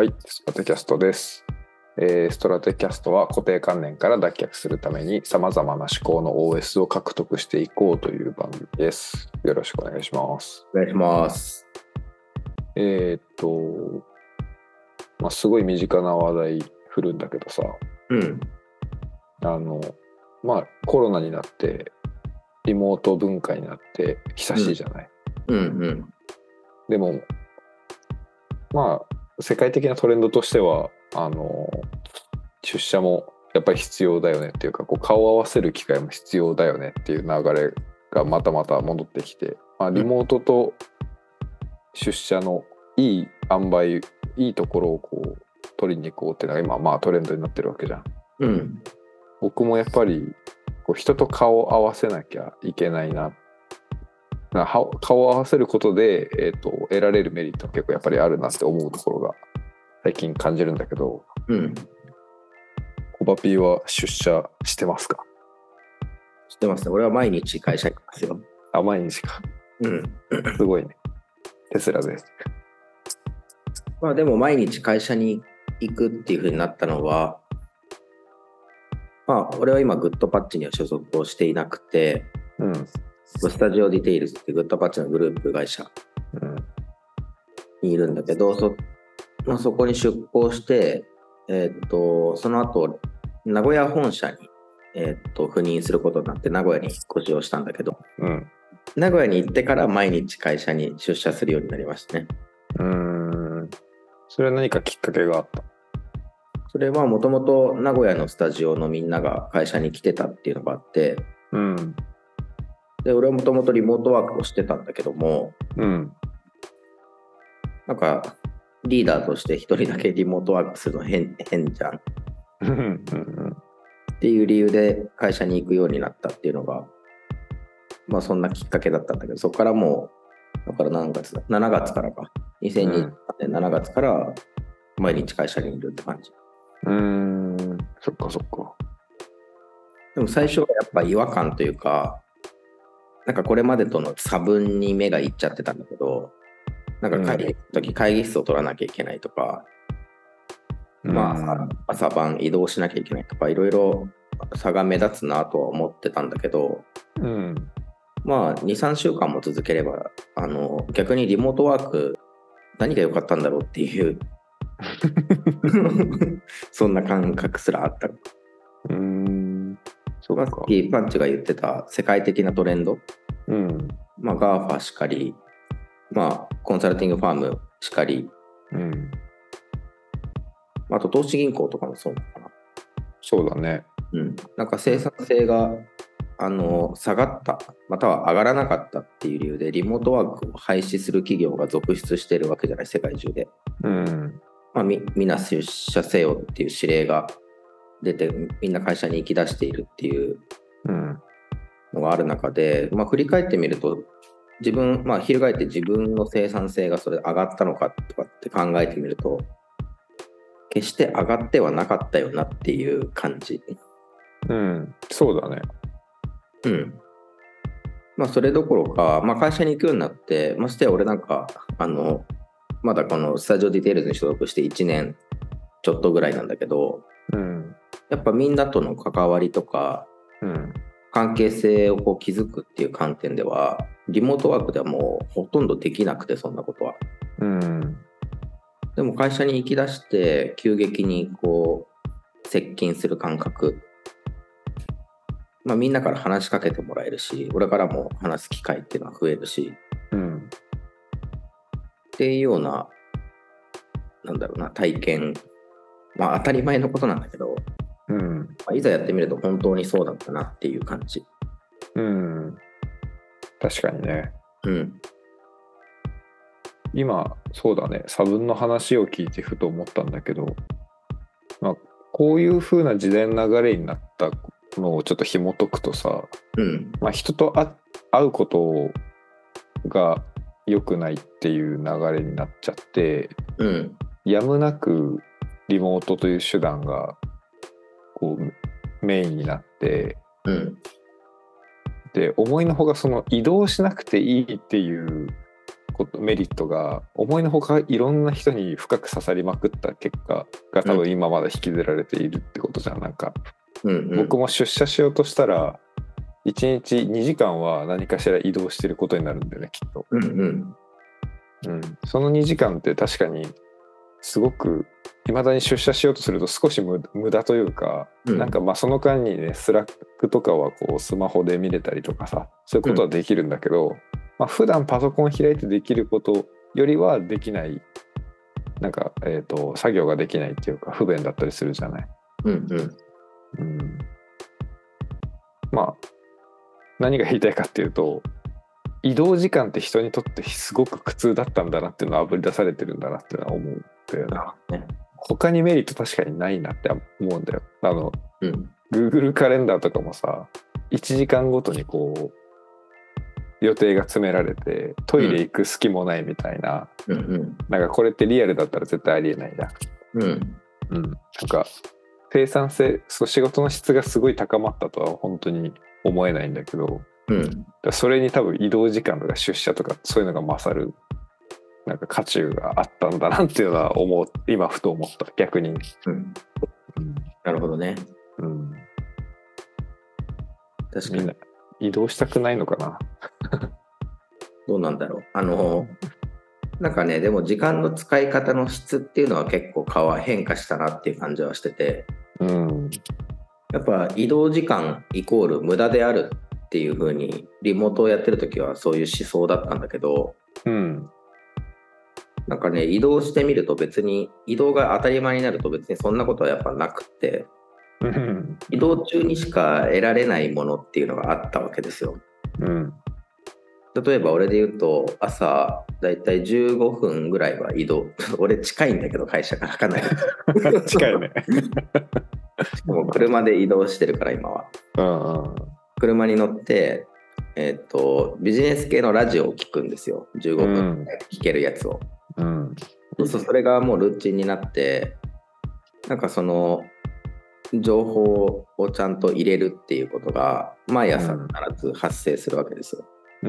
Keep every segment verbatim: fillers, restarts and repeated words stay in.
はい、ストラテキャストです。えー、ストラテキャストは固定観念から脱却するためにさまざまな思考の オーエス を獲得していこうという番組です。よろしくお願いします。 お願いします。 えー、っと、まあ、すごい身近な話題振るんだけどさ、 うん。 あの、まあコロナになってリモート文化になって久しいじゃない。 うんうん。 でも、まあ世界的なトレンドとしてはあの出社もやっぱり必要だよねっていうか、こう顔を合わせる機会も必要だよねっていう流れがまたまた戻ってきて、まあ、リモートと出社のいい塩梅、いいところをこう取りに行こうっていうのが今まあトレンドになってるわけじゃん。 うん。 僕もやっぱりこう人と顔を合わせなきゃいけないな、な顔を合わせることで、えーと、得られるメリットは結構やっぱりあるなって思うところが最近感じるんだけど、 うん。 コバピーは出社してますか？ 知ってますね。俺は毎日会社行きますよ。 あ、毎日か。 うん。 すごいね。テスラです。 まあでも毎日会社に行くっていう風になったのは、まあ俺は今グッドパッチには所属をしていなくて、 うん。 スタジオディテイルズってグッドパッチのグループ会社にいるんだけど、そ、まあ、そこに出向して、えーっと、その後、名古屋本社に、えーっと、赴任することになって名古屋に引っ越しをしたんだけど、 うん。 名古屋に行ってから毎日会社に出社するようになりましたね。 うーん。それは何かきっかけがあった？ それはもともと名古屋のスタジオのみんなが会社に来てたっていうのがあって、 うん。 で俺はもともとリモートワークをしてたんだけども、 うん。 なんかリーダーとして一人だけリモートワークするの変、変じゃんうん。 っていう理由で会社に行くようになったっていうのが、まあそんなきっかけだったんだけど、そこからもう、だから何月だ、しちがつからか、にせんにじゅうねんしちがつから毎日会社にいるって感じ。 うーん。そっかそっか。 でも最初はやっぱ違和感というか、なんかこれまでとの差分に目がいっちゃってたんだけど、なんか会議の時会議室を取らなきゃいけないとか、 うん、 まあ朝晩移動しなきゃいけないとか、いろいろ差が目立つなとは思ってたんだけど、 うん、 まあに、さんしゅうかんも続ければ、あの逆にリモートワーク何が良かったんだろうっていうそんな感覚すらあった。 うーん。そうか。 さっきパンチが言ってた世界的なトレンド、 うん。 まあ ガーファ しかり、まあコンサルティングファームしかり、 うん。 あと投資銀行とかもそうなのかな。 そうだね。 うん。なんか生産性があの下がった、または上がらなかったっていう理由でリモートワークを廃止する企業が続出しているわけじゃない、世界中で。 うん。 まあみみんな出社せよっていう指令が出て、みんな会社に行き出しているっていうのがある中で、まあ、振り返ってみると自分、まあ翻って自分の生産性がそれ上がったのかとかって考えてみると、決して上がってはなかったよなっていう感じ。 うん、そうだね。 うん。まあそれどころか、まあ、会社に行くようになって、ましてや俺なんかあのまだこのスタジオディテールズに所属していちねんちょっとぐらいなんだけど、 うん、 やっぱみんなとの関わりとか、 うん、 関係性をこう築くっていう観点ではリモートワークではもうほとんどできなくて、そんなことは。 うん、 でも会社に行き出して急激にこう接近する感覚、まあ、みんなから話しかけてもらえるし、俺からも話す機会っていうのは増えるし、 うん、 っていうような、なんだろうな、体験、まあ当たり前のことなんだけど、 うん、 まあ、いざやってみると本当にそうだったなっていう感じ。 うん、確かにね。 うん。 今そうだね、差分の話を聞いてふと思ったんだけど、まあ、こういう風な時代の流れになったのをちょっと紐解くとさ、 うん。 まあ、人と会うことが良くないっていう流れになっちゃって、 うん。 やむなくリモートという手段がこうメインになって、 うん。 で思いのほかその移動しなくていいっていうことメリットが思いのほかいろんな人に深く刺さりまくった結果が多分今まだ引きずられているってことじゃん。なんか、うんうん、僕も出社しようとしたらいちにちにじかんは何かしら移動してることになるんだよね、きっと。 うんうんうん、そのにじかんって確かにすごく未だに出社しようとすると少し無駄というか、うん、なんかまあその間にねスラックとかはこうスマホで見れたりとかさ、そういうことはできるんだけど、うん、まあ、普段パソコン開いてできることよりはできないなんか、えーと、作業ができないっていうか不便だったりするじゃない。 うんうんうん、まあ何が言いたいかっていうと、移動時間って人にとってすごく苦痛だったんだなっていうのはあぶり出されてるんだなっていうのは思うんだよな、ね、他にメリット確かにないなって思うんだよ。あの、うん、Google カレンダーとかもさいちじかんごとにこう予定が詰められてトイレ行く隙もないみたいな、うんうん、なんかこれってリアルだったら絶対ありえないじゃん。うんうん、なんか生産性、そう仕事の質がすごい高まったとは本当に思えないんだけど、うん、だそれに多分移動時間とか出社とかそういうのが勝るなんか渦中があったんだなっていうのは思う今ふと思った逆に、うんうん、なるほどね、うん、 確かにみんな移動したくないのかなどうなんだろう。あのなんかねでも時間の使い方の質っていうのは結構変化したなっていう感じはしてて、うん、やっぱ移動時間イコール無駄であるっていう風にリモートをやってる時はそういう思想だったんだけど、うん、なんかね移動してみると別に移動が当たり前になると別にそんなことはやっぱなくて、うん、移動中にしか得られないものっていうのがあったわけですよ。うん、例えば俺で言うと朝だいたいじゅうごふんぐらいは移動俺近いんだけど会社からかなり近いねしかも車で移動してるから今は、うんうん、車に乗って、えーと、ビジネス系のラジオを聞くんですよ。じゅうごふん聞けるやつを、うん、そうするとそれがもうルーチンになってなんかその情報をちゃんと入れるっていうことが毎朝必ず発生するわけですよ、うん、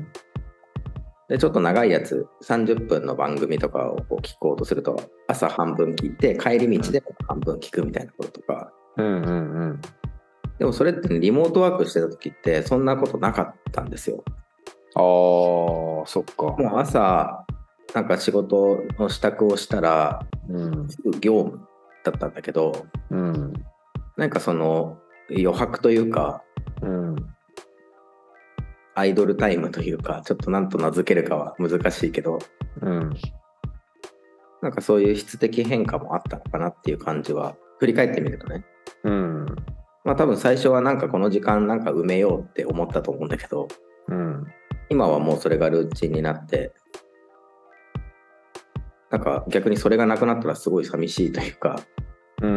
でちょっと長いやつさんじゅっぷんの番組とかを聞こうとすると朝半分聞いて帰り道で半分聞くみたいなこととか、うんうんうん、でもそれってリモートワークしてた時ってそんなことなかったんですよ。 あーそっか。 もう朝なんか仕事の支度をしたら、うん、すぐ業務だったんだけど、うん、なんかその余白というか、うん、アイドルタイムというかちょっと何と名付けるかは難しいけど、うん、なんかそういう質的変化もあったのかなっていう感じは振り返ってみるとね、うん、まあ多分最初はなんかこの時間なんか埋めようって思ったと思うんだけど、うん、今はもうそれがルーチンになってなんか逆にそれがなくなったらすごい寂しいというか、うん、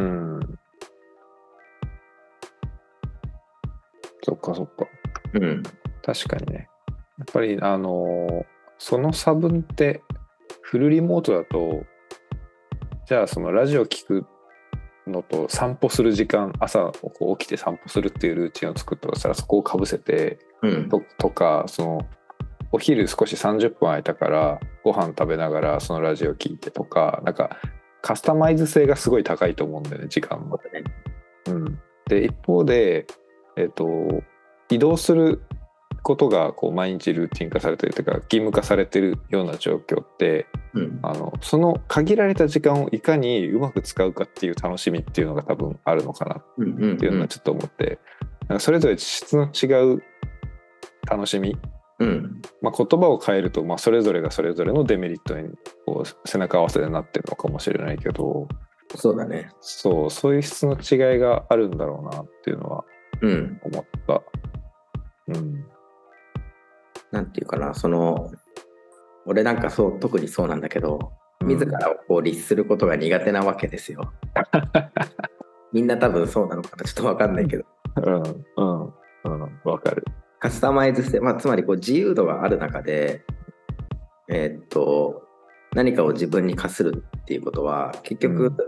そっかそっか、うん、確かにね。やっぱりあのー、その差分ってフルリモートだとじゃあそのラジオ聞くのと散歩する時間朝こう起きて散歩するっていうルーチンを作ったとしたらそこをかぶせて、うん、と, とかそのお昼少しさんじゅっぷん空いたからご飯食べながらそのラジオ聞いてとかなんかカスタマイズ性がすごい高いと思うんだよね時間も、うん、で一方で、えーと、移動することがこう毎日ルーティン化されてるというか義務化されてるような状況って、うん、あのその限られた時間をいかにうまく使うかっていう楽しみっていうのが多分あるのかなっていうのはちょっと思って、うんうんうん、なんかそれぞれ質の違う楽しみ、うんまあ、言葉を変えると、まあ、それぞれがそれぞれのデメリットにこう背中合わせでなってるのかもしれないけど、 そうだね、 そうそういう質の違いがあるんだろうなっていうのは思った、 うんうん、なんていうかなその俺なんかそう特にそうなんだけど自らをこう律することが苦手なわけですよ、うん、みんな多分そうなのかなちょっと分かんないけど、 うんうんうん分かる。 カスタマイズして、まあ、つまりこう自由度がある中で、えー、っと何かを自分に課するっていうことは結局、うん、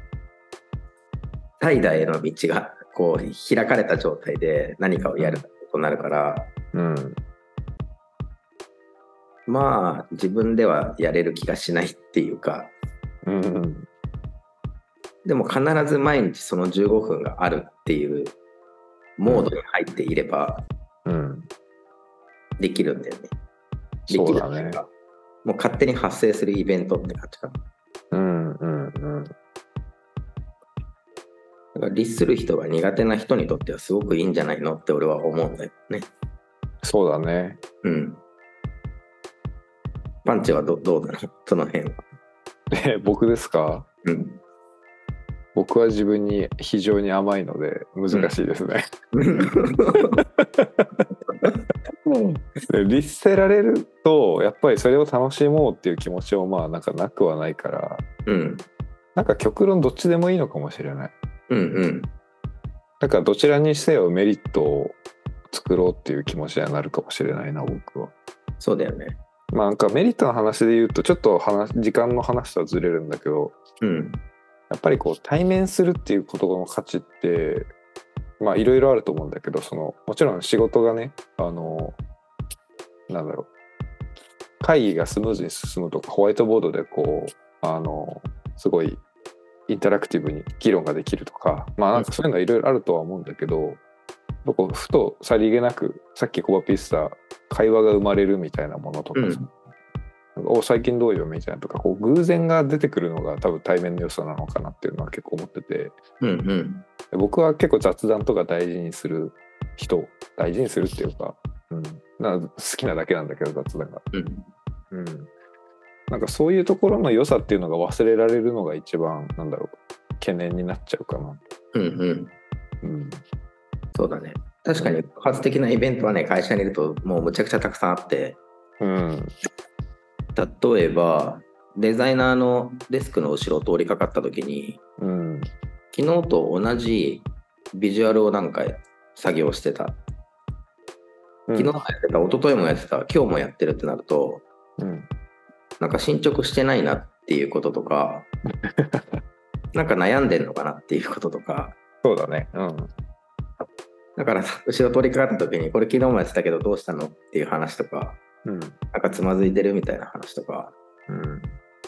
怠惰への道がこう開かれた状態で何かをやることになるから、うん、 まあ自分ではやれる気がしないっていうか、 うん、 でも必ず毎日そのじゅうごふんがあるっていうモードに入っていればできるんだよね。 うん、そうだね。 もう勝手に発生するイベントって感じかな。 うんうんうん。 だから律する人が苦手な人にとってはすごくいいんじゃないのって俺は思うんだよね。 そうだね。 うん。パンチは ど, どうなのその辺は。 え、僕ですか？ うん。 僕は自分に非常に甘いので難しいですね。で律せられるとやっぱりそれを楽しもうっていう気持ちもまあなんかなくはないから、 うん、 なんか極論どっちでもいいのかもしれない。 うんうん。 なんかどちらにせよメリットを作ろうっていう気持ちにはなるかもしれないな、僕は。 そうだよね。 まあなんかメリットの話で言うとちょっと話時間の話とはずれるんだけど、 うん、 やっぱりこう対面するっていうことの価値ってまあいろいろあると思うんだけど、そのもちろん仕事がね、あのなんだろう、会議がスムーズに進むとか、ホワイトボードでこうあのすごいインタラクティブに議論ができるとか、まあなんかそういうのはいろいろあるとは思うんだけど、僕ふとさりげなくさっきコバピースター会話が生まれるみたいなものとか、うん、お最近どうよみたいなとか、こう偶然が出てくるのが多分対面の良さなのかなっていうのは結構思ってて、 うんうん、 僕は結構雑談とか大事にする人、大事にするっていうか、うん、なんか好きなだけなんだけど雑談が、うんうん、なんかそういうところの良さっていうのが忘れられるのが一番なんだろう懸念になっちゃうかな。 うんうんうん、そうだね。確かに爆発的なイベントはね、会社にいるともうむちゃくちゃたくさんあって、 うん、 例えばデザイナーのデスクの後ろを通りかかった時に、 うん、 昨日と同じビジュアルをなんか作業してた、昨日もやってた、一昨日もやってた、今日もやってるってなると、うん、なんか進捗してないなっていうこととかなんか悩んでんのかなっていうこととか。 そうだね、うん、 だから後ろ通りかかった時にこれ昨日もやってたけどどうしたのっていう話とか、うん、なんかつまずいてるみたいな話とか、うん、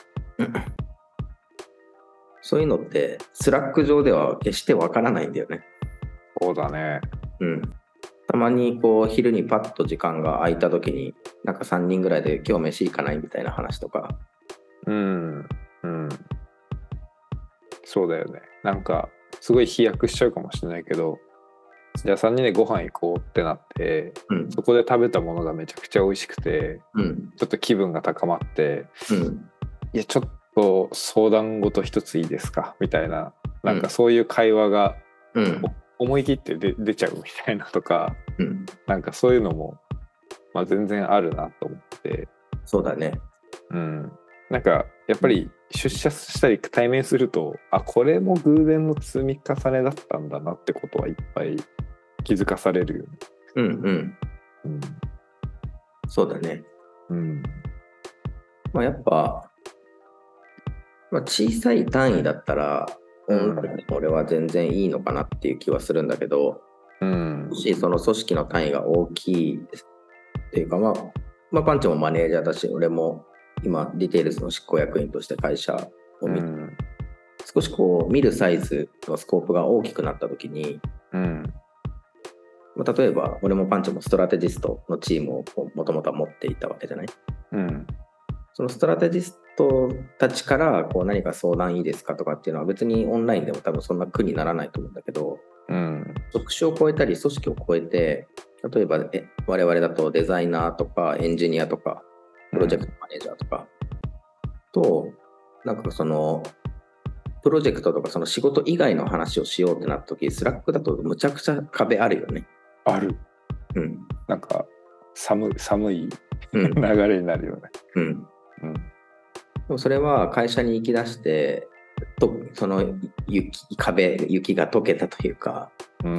そういうのってスラック上では決してわからないんだよね。 そうだね。 うん。たまにこう昼にパッと時間が空いた時になんかさんにんぐらいで今日飯行かないみたいな話とか。 うんうん。そうだよね。なんかすごい飛躍しちゃうかもしれないけど、じゃあさんにんでご飯行こうってなって、うん、そこで食べたものがめちゃくちゃ美味しくて、うん、ちょっと気分が高まって、うん、いやちょっと相談事一ついいですかみたいな、なんかそういう会話が、うん、思い切ってで出ちゃうみたいなとか、うん、なんかそういうのも、まあ、全然あるなと思って。 そうだね。 うん。なんかやっぱり出社したり対面すると、あ、これも偶然の積み重ねだったんだなってことはいっぱい気づかされるよね。 うんうん。うん、そうだね。うん。まあやっぱ、まあ、小さい単位だったら、オンラインで俺は全然いいのかなっていう気はするんだけど、うん、もしその組織の単位が大きいっていうか、まあ、まあ、パンチもマネージャーだし、俺も今ディテールズの執行役員として会社を見て、うん、少しこう見るサイズのスコープが大きくなった時に、うんまあ、例えば俺もパンチもストラテジストのチームをもともとは持っていたわけじゃない、うん、そのストラテジストたちからこう何か相談いいですかとかっていうのは別にオンラインでも多分そんな苦にならないと思うんだけど、うん、職種を超えたり組織を超えて、例えばえ我々だとデザイナーとかエンジニアとかプロジェクトマネージャーとか、うん、となんかそのプロジェクトとかその仕事以外の話をしようってなった時、スラックだとむちゃくちゃ壁あるよね。 ある。うん。なんか寒寒い流れになるよね。うん。うん。 うん、でもそれは会社に行き出してとその雪壁雪が溶けたというか、うん。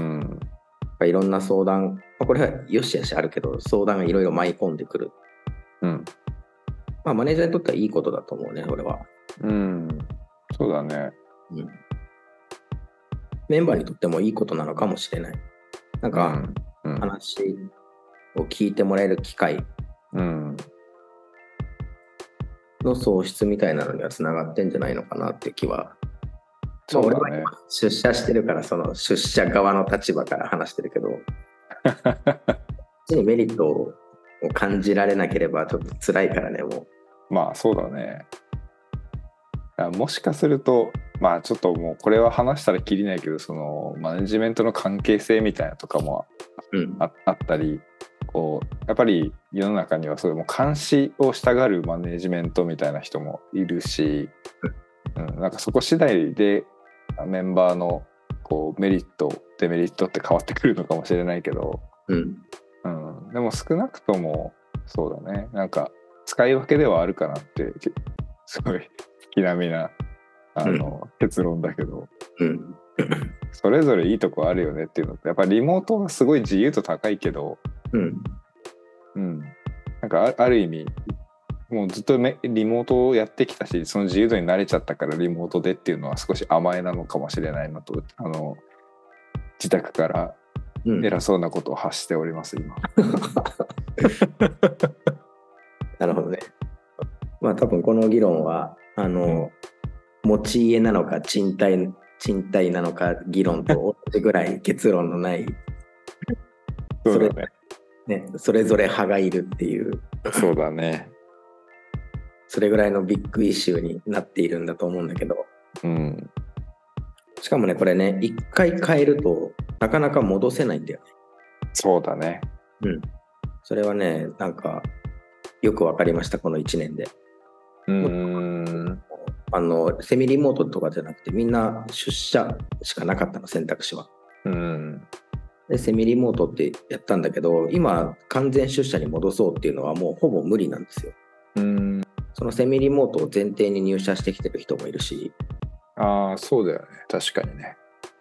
いろんな相談、これはよしあしあるけど相談がいろいろ舞い込んでくる。うん。まあマネージャーにとってはいいことだと思うね、俺は。 うん。そうだね、うん。 メンバーにとってもいいことなのかもしれない。なんか、うんうん、話を聞いてもらえる機会、うん、 の喪失みたいなのにはつながってんじゃないのかなって気は。 そうだね。 俺は出社してるからその出社側の立場から話してるけどメリットを感じられなければちょっと辛いからねもう。まあそうだね。もしかするとまあちょっともうこれは話したらきりないけど、そのマネジメントの関係性みたいなとかも あ,、うん、あ, あったり、こうやっぱり世の中にはそれも監視をしたがるマネジメントみたいな人もいるし、うん、なんかそこ次第でメンバーのこうメリットデメリットって変わってくるのかもしれないけど、 うんうん、でも少なくともそうだね、なんか使い分けではあるかなってすごい月並みなあの、うん、結論だけど、 うん、 それぞれいいとこあるよねっていうのって、やっぱりリモートはすごい自由度高いけど、 うんうん、なんか あ, ある意味もうずっとリモートをやってきたし、その自由度に慣れちゃったからリモートでっていうのは少し甘えなのかもしれないなと、あの自宅から偉そうなことを発しております、うん、今なるほどね。まあ多分この議論はあの、うん、持ち家なのか賃貸賃貸なのか議論と同じぐらい結論のないそうだね、 ね、それぞれ派がいるっていう。 そうだね。 それぐらいのビッグイシューになっているんだと思うんだけど、 うん、 しかもねこれね一回変えるとなかなか戻せないんだよね。 そうだね。 うん。それはねなんかよく分かりましたこのいちねんで。 うーん。 あのセミリモートとかじゃなくてみんな出社しかなかったの選択肢は。 うん。 でセミリモートってやったんだけど今完全出社に戻そうっていうのはもうほぼ無理なんですよ。 うん。 そのセミリモートを前提に入社してきてる人もいるし。 ああそうだよね、確かにね。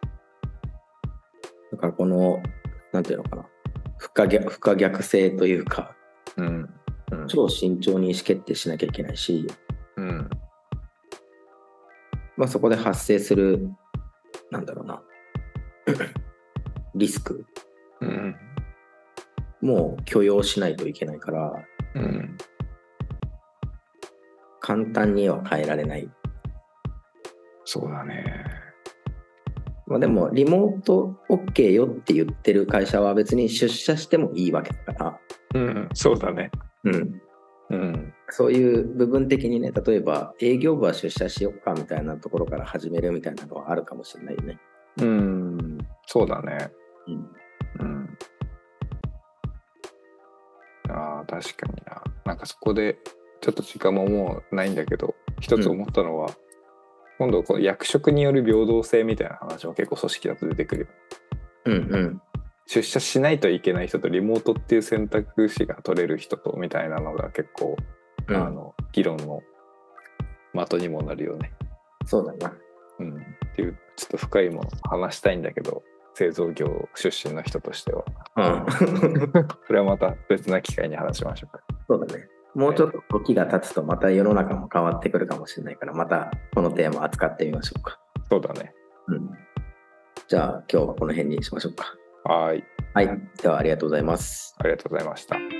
だからこのなんていうのかな不可逆、不可逆性というか、 うんうん、 超慎重に意思決定しなきゃいけないし、 うんまあ、そこで発生するなんだろうなリスク、 うん、 もう許容しないといけないから、 うん、 簡単には変えられない。 そうだね。 まあ、でもリモート OK よって言ってる会社は別に出社してもいいわけだから、 うん、そうだね。 うんうん、 そういう部分的にね、例えば営業部は出社しようかみたいなところから始めるみたいなのはあるかもしれないよね。 うん、そうだね。 うん、 うん、ああ確かにな。なんかそこでちょっと時間ももうないんだけど、一つ思ったのは、うん、今度この役職による平等性みたいな話も結構組織だと出てくる。 うんうん。 出社しないといけない人とリモートっていう選択肢が取れる人とみたいなのが結構、うん、あの議論の的にもなるよね。 そうだな。 うん。っていうちょっと深いもの話したいんだけど、製造業出身の人としては。 うん。 それはまた別な機会に話しましょうか。 そうだね。もうちょっと時が経つとまた世の中も変わってくるかもしれないから、またこのテーマ扱ってみましょうか。 そうだね。 うん。じゃあ今日はこの辺にしましょうか。 はい。 はい。ではありがとうございます。 ありがとうございました。